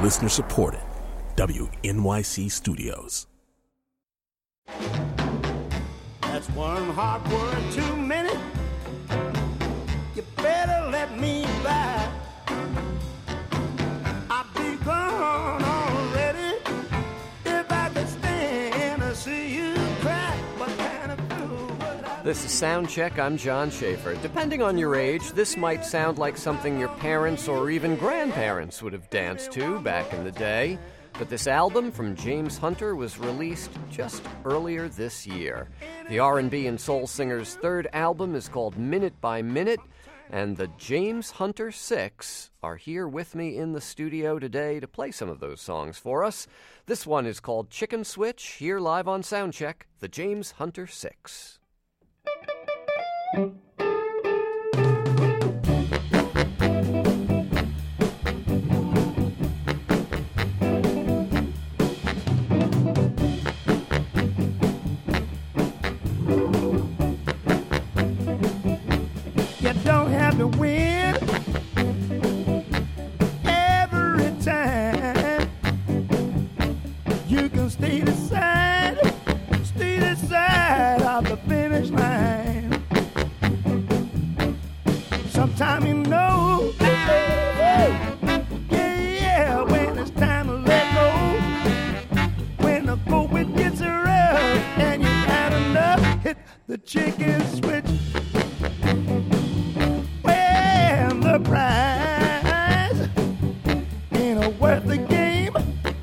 Listener supported. WNYC Studios. That's one hard word too many. You better let me by. I'll be gone already if I could stand to see you cry. What kind of fool would I be? This is Soundcheck. I'm John Schaefer. Depending on your age, this might sound like something your parents or even grandparents would have danced to back in the day. But this album from James Hunter was released just earlier this year. The R&B and soul singer's third album is called Minute by Minute, and the James Hunter Six are here with me in the studio today to play some of those songs for us. This one is called Chicken Switch, here live on Soundcheck, the James Hunter Six. You don't have to win every time. You can stay the side of the finish line. Sometime you know, yeah, when it's time to let go. When the going gets rough and you had enough, hit the chicken switch. When the prize ain't worth the game.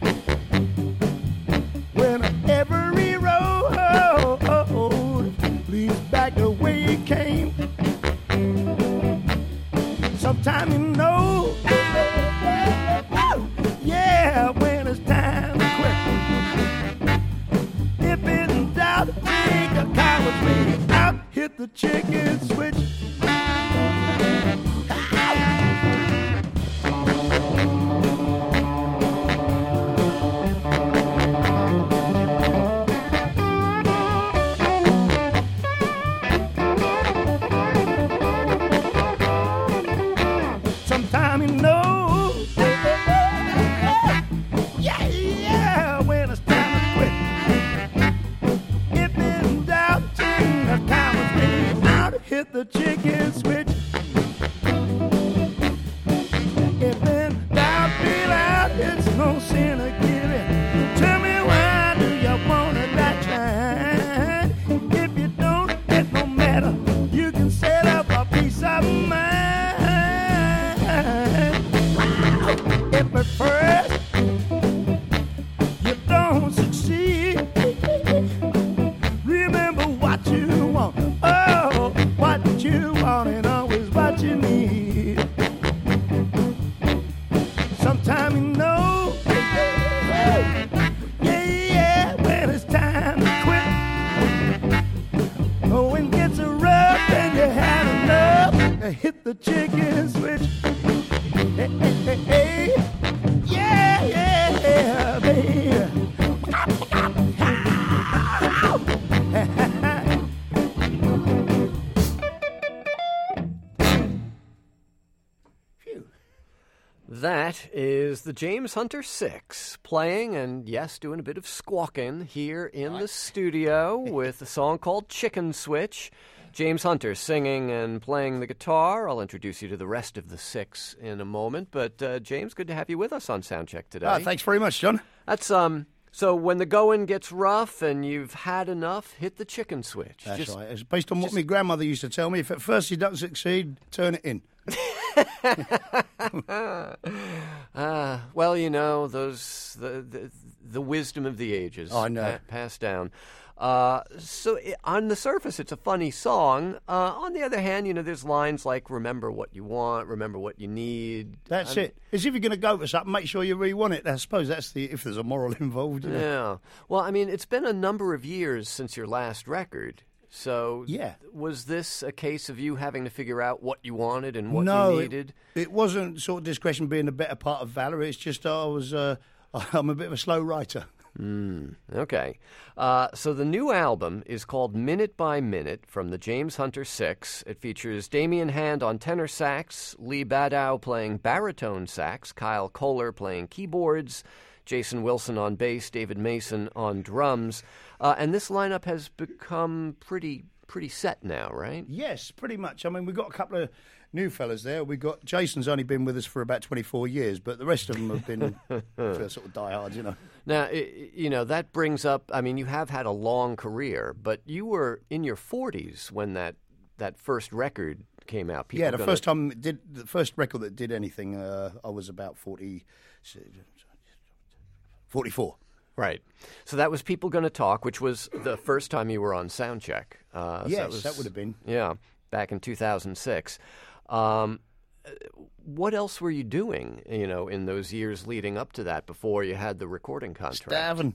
When every road leads back the way it came. Sometime you know, yeah, when it's time to quit. If in doubt, take a coward's way out, hit the chicken switch. Sometime you know, yeah, when it's time to quit. If in doubt, take a coward's way out, hit the chicken switch. If in doubt, feel out, it's no sin to give it. Tell me why do you want it that time? If you don't, it no matter. You can set up a peace of mind. If at first you don't succeed, remember what you want. Oh, what you want and always what you need. Sometime you know, yeah, when it's time to quit. Going gets rough and you had enough. Hit the chicken switch. Hey, yeah, baby. That is the James Hunter Six playing and, yes, doing a bit of squawking here in the studio with a song called Chicken Switch. James Hunter singing and playing the guitar. I'll introduce you to the rest of the Six in a moment. But, James, good to have you with us on Soundcheck today. Thanks very much, John. That's, so when the going gets rough and you've had enough, hit the chicken switch. That's right. It's based on what my grandmother used to tell me. If at first you don't succeed, turn it in. Well, you know, those the wisdom of the ages. I know. Passed down. On the surface, it's a funny song. On the other hand, you know, there's lines like, remember what you want, remember what you need. That's it. As if you're going to go for something, make sure you really want it. I suppose that's if there's a moral involved. You know? Yeah. Well, I mean, it's been a number of years since your last record. So yeah. Was this a case of you having to figure out what you wanted and what you needed? It wasn't sort of discretion being the better part of valor. It's just I'm a bit of a slow writer. Okay. So the new album is called Minute by Minute from the James Hunter Six. It features Damian Hand on tenor sax, Lee Badow playing baritone sax, Kyle Kohler playing keyboards, Jason Wilson on bass, David Mason on drums. And this lineup has become pretty set now, right? Yes, pretty much. I mean, we've got a couple of new fellas there. We got Jason's only been with us for about 24 years, but the rest of them have been for sort of diehards, you know. Now, that brings up, I mean, you have had a long career, but you were in your 40s when that first record came out. The first record that did anything, I was about 44. Right. So that was People Gonna Talk, which was the first time you were on Soundcheck. Yes, that would have been. Yeah, back in 2006. What else were you doing, in those years leading up to that before you had the recording contract? Starving.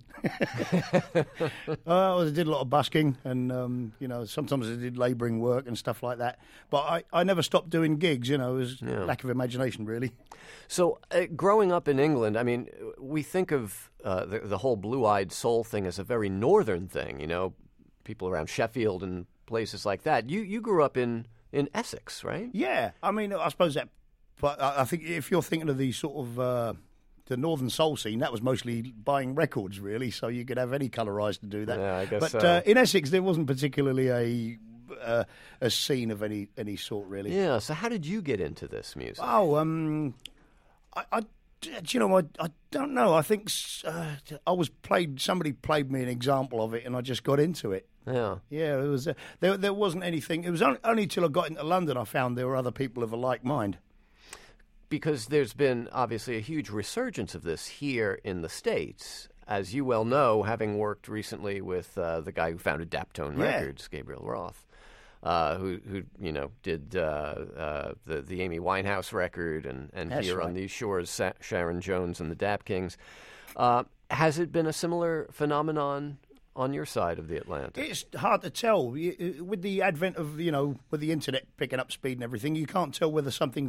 I did a lot of busking and, sometimes I did labouring work and stuff like that. But I never stopped doing gigs, it was lack of imagination, really. So growing up in England, I mean, we think of the whole blue-eyed soul thing as a very northern thing, people around Sheffield and places like that. You grew up in Essex, right? Yeah, I mean, I suppose that. But I think if you're thinking of the sort of the northern soul scene, that was mostly buying records, really. So you could have any colour eyes to do that. Yeah, I guess but so. In Essex, there wasn't particularly a scene of any sort, really. Yeah. So how did you get into this music? Oh, I don't know. I think somebody played me an example of it, and I just got into it. Yeah. Yeah, it was. There wasn't anything. It was only till I got into London I found there were other people of a like mind. Because there's been obviously a huge resurgence of this here in the States, as you well know, having worked recently with the guy who founded Daptone Records, Gabriel Roth, who did the Amy Winehouse record, and here on these shores, Sharon Jones and the Dap Kings. Has it been a similar phenomenon on your side of the Atlantic? It's hard to tell. With the advent of, with the internet picking up speed and everything, you can't tell whether something's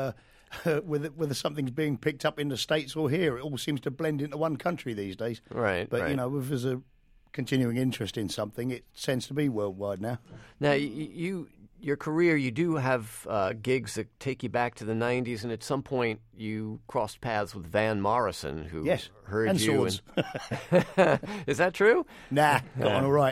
whether something's being picked up in the States or here. It all seems to blend into one country these days. Right. But, right. If there's a continuing interest in something, it tends to be worldwide now. Now, your career, you do have gigs that take you back to the 90s, and at some point you crossed paths with Van Morrison, who heard and you. Swords. Is that true? Nah, got on all right.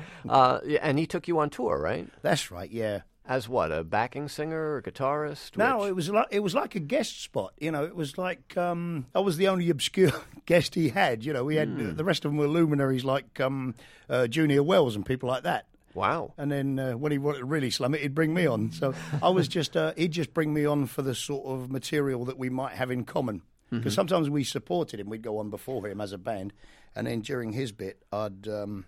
And he took you on tour, right? That's right, yeah. As what, a backing singer or guitarist? No, it was like a guest spot. It was like I was the only obscure guest he had. We had the rest of them were luminaries like Junior Wells and people like that. Wow. And then when he wanted to really slum it, he'd bring me on. So I was just he'd just bring me on for the sort of material that we might have in common. Because sometimes we supported him, we'd go on before him as a band, and then during his bit, I'd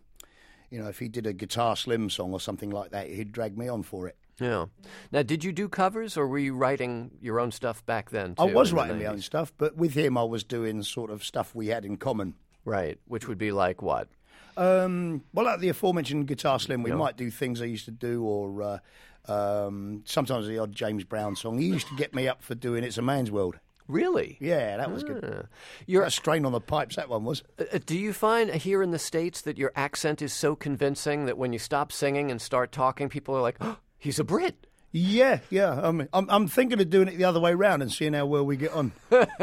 if he did a Guitar Slim song or something like that, he'd drag me on for it. Yeah. Now, did you do covers, or were you writing your own stuff back then, too? I was writing my own stuff, but with him I was doing sort of stuff we had in common. Right, which would be like what? Well, like the aforementioned Guitar Slim, we might do things I used to do, or sometimes the odd James Brown song. He used to get me up for doing It's a Man's World. Really? Yeah, that was good. That strain on the pipes, that one was. Do you find here in the States that your accent is so convincing that when you stop singing and start talking, people are like, oh, he's a Brit? Yeah. I'm thinking of doing it the other way round and seeing how well we get on.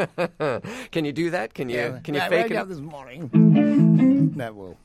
Can you do that? Can you fake it? This morning. That will.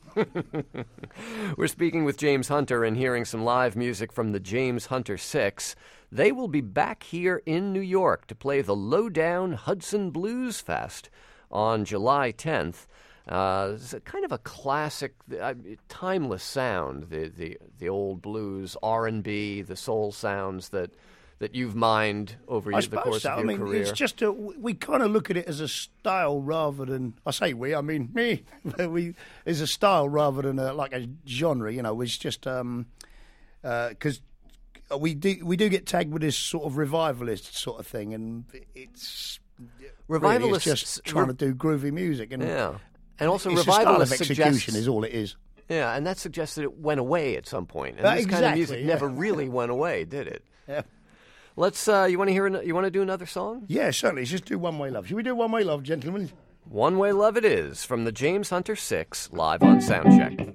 We're speaking with James Hunter and hearing some live music from the James Hunter Six. They will be back here in New York to play the Lowdown Hudson Blues Fest on July 10th. It's kind of a classic, timeless sound, the old blues, R&B, the soul sounds that you've mined over the course of your career. It's just we kind of look at it as a style rather than, I say we, I mean me, is a style rather than like a genre, It's just because we do get tagged with this sort of revivalist sort of thing, and it's revivalists really, it's just trying to do groovy music, and and also it's revivalist style of execution is all it is. Yeah, and that suggests that it went away at some point, and this kind of music never really went away, did it? Yeah. Let's. You want to do another song? Yeah, certainly. Let's just do One Way Love. Should we do One Way Love, gentlemen? One Way Love It Is from the James Hunter 6 live on Soundcheck.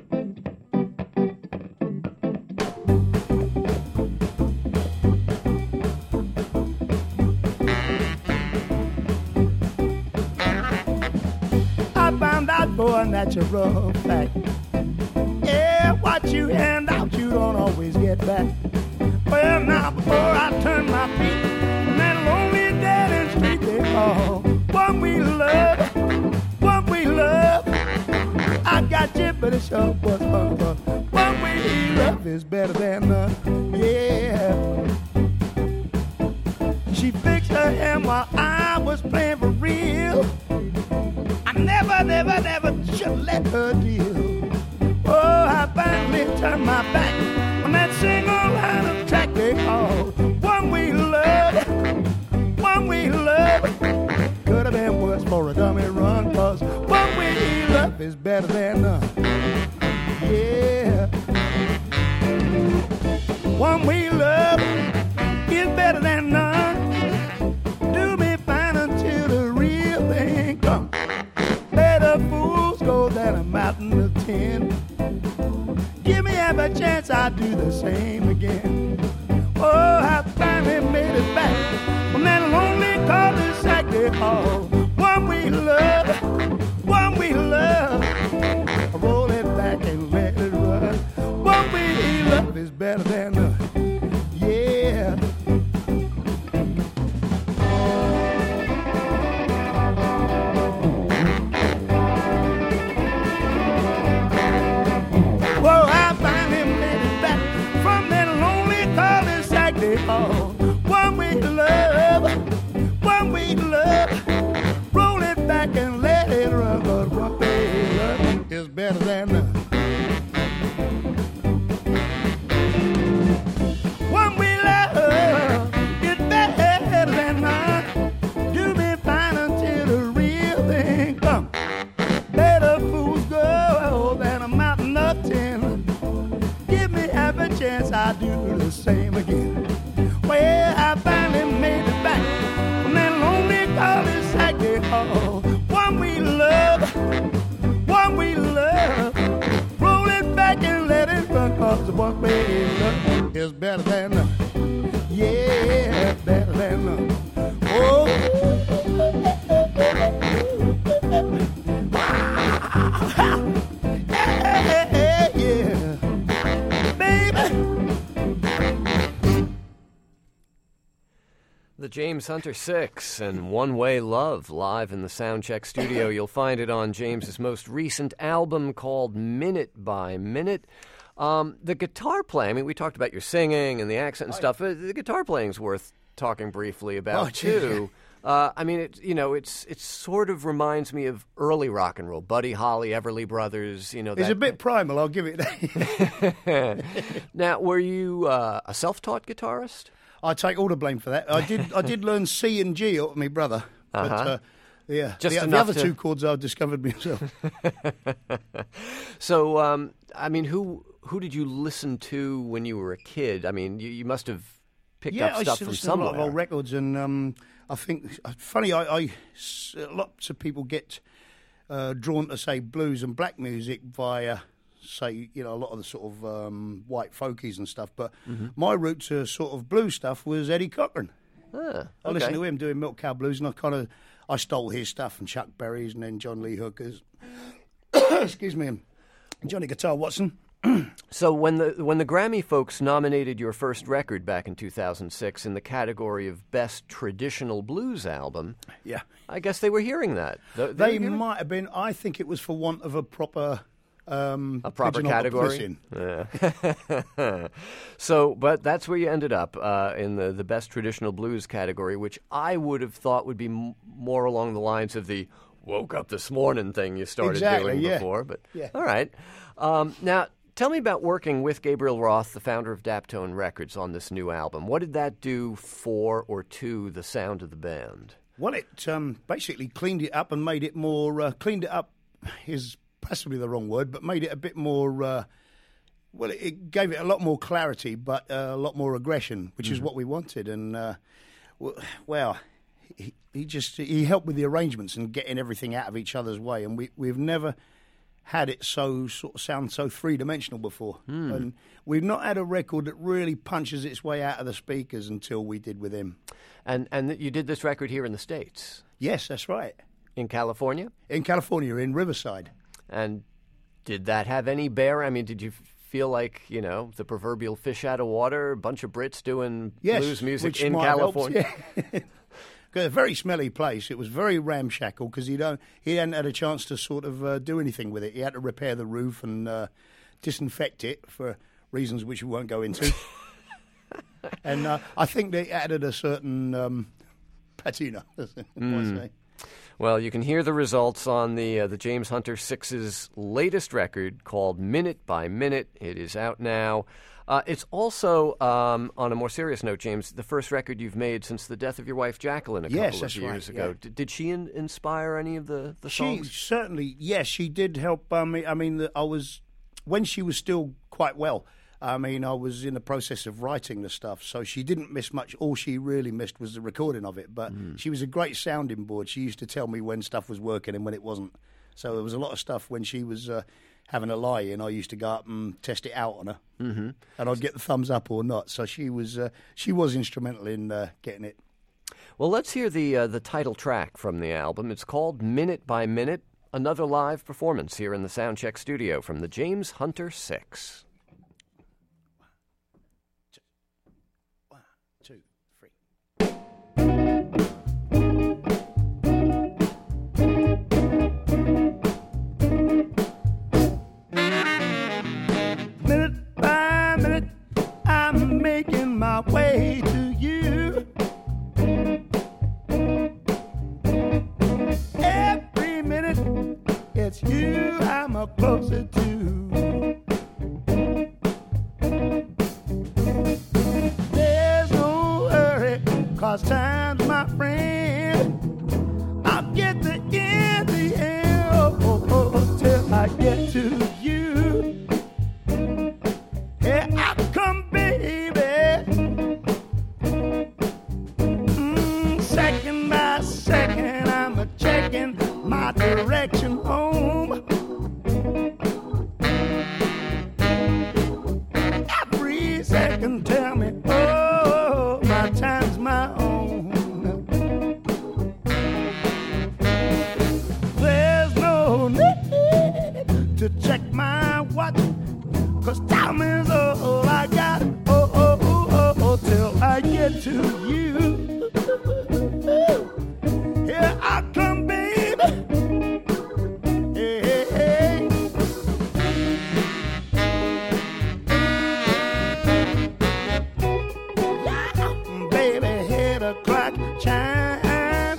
I found out for a natural fact. Yeah, what you hand out, you don't always get back. Well, now before I turn my feet on that lonely dead end street they call one we love, one we love. I got you, but it sure was fun. One we love is better than none. Yeah. She fixed her hair while I was playing for real. I never should let her deal. Oh, I finally turned my back on that single line of track they call one we love, one we love. Could have been worse for a dummy run, 'cause one we love is better than none. Yeah. One we love is better than none. Do me fine until the real thing comes. Better fools go than a mountain of tin. Give me half a chance, I'll do the same again. Oh, I finally made it back from that lonely cul-de-sac they call one we love, one we love. Roll it back and let it run. One we love is better than none. Yeah. Well, I finally made it back from that lonely cul-de-sac they call one we love, one we love. Roll it back and let it run, but one we love is better than none. One we love is better than none. Do me fine until the real thing comes. Better fools go than a mountain of tin. Give me half a chance, I'll do the same again. Well, I finally made it back from that lonely cul-de-sac they call one we love, one we love. Roll it back and let it run, 'cause the one we love is better than none. Yeah, better than none. Oh, yeah, baby. The James Hunter 6 and One Way Love live in the Soundcheck studio. You'll find it on James's most recent album called Minute by Minute. The guitar playing, I mean, we talked about your singing and the accent and stuff. The guitar playing's worth talking briefly about, too. I mean, it sort of reminds me of early rock and roll. Buddy Holly, Everly Brothers, It's a bit primal, I'll give it that. Now, were you a self-taught guitarist? I take all the blame for that. I did learn C and G off my brother. But, yeah, Just the other two chords I discovered myself. So, I mean, who did you listen to when you were a kid? I mean, you must have picked up stuff from a somewhere. lot of old records, and I think funny. Lots of people get drawn to say blues and black music via, say, a lot of the sort of white folkies and stuff. But my route to sort of blues stuff was Eddie Cochran. Okay. I listened to him doing Milk Cow Blues, and I stole his stuff and Chuck Berry's, and then John Lee Hooker's. Excuse me, and Johnny Guitar Watson. So when the Grammy folks nominated your first record back in 2006 in the category of Best Traditional Blues Album, yeah, I guess they were hearing that. They might have been. I think it was for want of a proper category. Yeah. So, but that's where you ended up in the Best Traditional Blues category, which I would have thought would be more along the lines of the "woke up this morning" thing you started doing before. But all right, now. Tell me about working with Gabriel Roth, the founder of Daptone Records, on this new album. What did that do for or to the sound of the band? Well, it basically cleaned it up and made it more... cleaned it up is possibly the wrong word, but made it a bit more... it gave it a lot more clarity, but a lot more aggression, which is what we wanted. And, well, he helped with the arrangements and getting everything out of each other's way, and we've never had it so sort of sound so three-dimensional before. And we've not had a record that really punches its way out of the speakers until we did with him. And you did this record here in the States? Yes, that's right. In California? In California, in Riverside. And did that have any bear? I mean, did you feel like, the proverbial fish out of water, a bunch of Brits doing blues music in California? Yeah. A very smelly place. It was very ramshackle because he hadn't had a chance to sort of do anything with it. He had to repair the roof and disinfect it for reasons which we won't go into. And I think they added a certain patina. Well, you can hear the results on the James Hunter Six's latest record called Minute by Minute. It is out now. It's also, on a more serious note, James, the first record you've made since the death of your wife, Jacqueline, a couple of years ago. Yeah. Did she inspire any of the songs? She certainly, yes, she did help me. I mean, when she was still quite well, I was in the process of writing the stuff, so she didn't miss much. All she really missed was the recording of it, but she was a great sounding board. She used to tell me when stuff was working and when it wasn't. So there was a lot of stuff when she was having a lie in, I used to go up and test it out on her, and I'd get the thumbs up or not. So she was instrumental in getting it. Well, let's hear the title track from the album. It's called Minute by Minute, another live performance here in the Soundcheck studio from the James Hunter Six. 1, 2, 3. Making my way to you. Every minute it's you I'm closer to. There's no hurry, 'cause time's my friend. I'll get to in the end till I get to you. Here I come, baby. Second by second, I'm checking my direction home. Every second, tell me, oh, my time's my own. There's no need to check my watch, 'cause time is all I got. Oh, till I get to you. Here I come, baby. Hey, hey. Baby, hear the clock chime.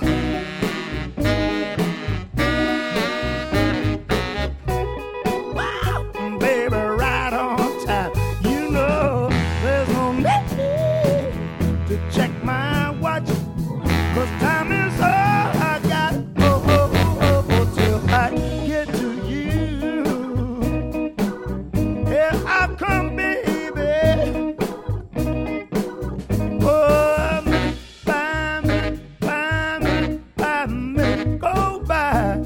Wow, baby, right on time. You know there's no need to check my watch, 'cause time is all I got. Oh, till I get to you. Here I come, baby. Oh, minute by minute, by minute, by minute go by.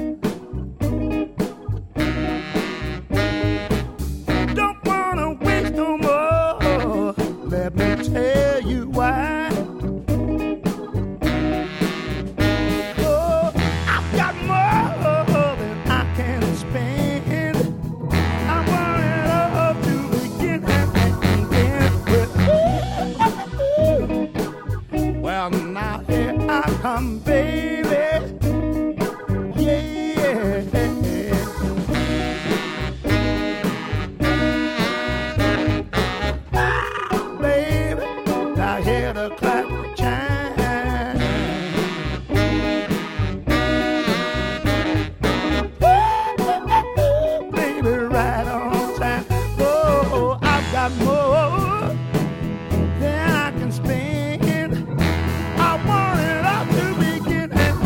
Don't wanna waste no more. Let me tell you why. Now here I come, baby. Yeah. Baby, I hear the clock chime. Baby, right on time. Oh, I've got more than I can spend. I want it all to begin and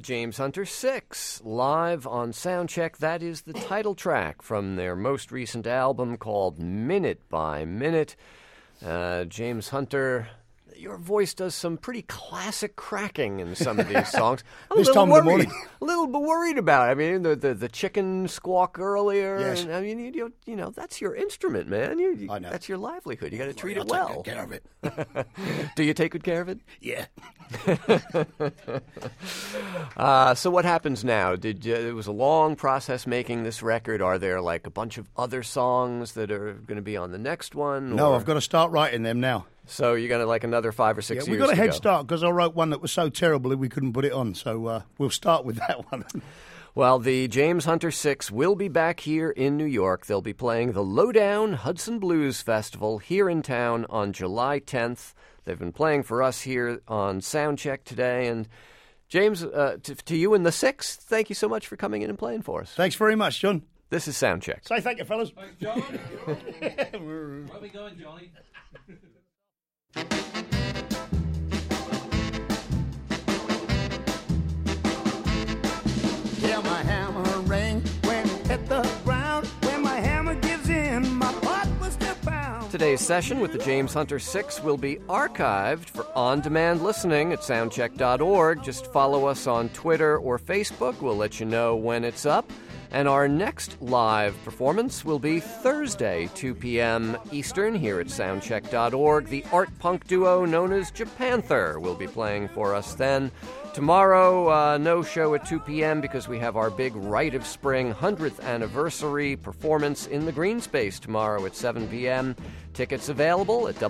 James Hunter 6, live on Soundcheck. That is the title track from their most recent album called Minute by Minute. James Hunter, your voice does some pretty classic cracking in some of these songs. I'm This time of the morning. A little bit worried about it. I mean, the chicken squawk earlier. Yes. And, I mean, you know, that's your instrument, man. I know. That's your livelihood. You got to treat I'll it well. take good care of it. Do you take good care of it? Yeah. So what happens now? It was a long process making this record. Are there like a bunch of other songs that are going to be on the next one? No, or- I've got to start writing them now. So you're going to like another 5 or 6 Yeah, years we got a to head go. start because I wrote one that was so terrible that we couldn't put it on. So we'll start with that one. Well, the James Hunter 6 will be back here in New York. They'll be playing the Lowdown Hudson Blues Festival here in town on July 10th. They've been playing for us here on Soundcheck today. And James, to you and the 6, thank you so much for coming in and playing for us. Thanks very much, John. This is Soundcheck. Say thank you, fellas. Thanks, John. Where are we going, Johnny? Yeah, my hammer ring when it hit the ground. When my hammer gives in, my butt was still bound. Today's session with the James Hunter 6 will be archived for on-demand listening at soundcheck.org. Just follow us on Twitter or Facebook. We'll let you know when it's up. And our next live performance will be Thursday, 2 p.m. Eastern, here at soundcheck.org. The art punk duo known as Japanther will be playing for us then. Tomorrow, no show at 2 p.m. because we have our big Rite of Spring 100th anniversary performance in the Green Space tomorrow at 7 p.m. Tickets available at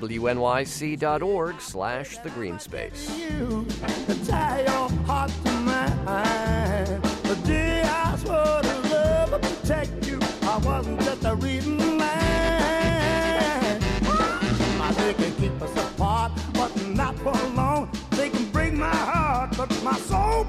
wnyc.org/thegreenspace. You to tie your heart to mine. The day I swore to love and protect you, I wasn't just a reading line. They can keep us apart, but not for long. They can break my heart, but my soul